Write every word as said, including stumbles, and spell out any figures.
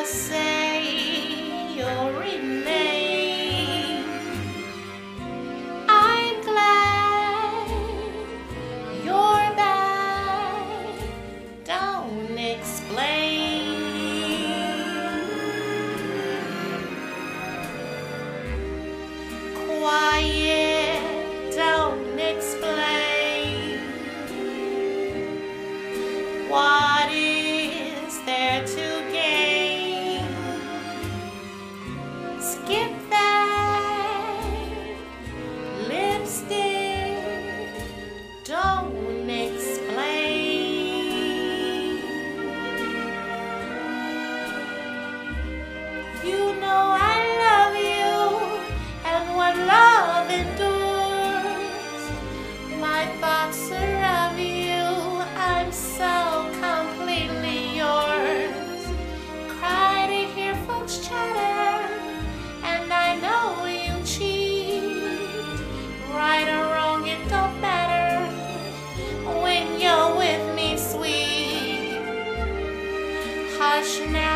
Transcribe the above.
say you'll remain. I'm glad you're back. Don't explain. Quiet, don't explain. What is there to gain? Skip that lipstick, don't explain. You know I love you, and what love endures. My thoughts are of you, I'm so completely yours. Cry to hear folks chatter, and I know you cheat. Right or wrong, it don't matter when you're with me, sweet. Hush now.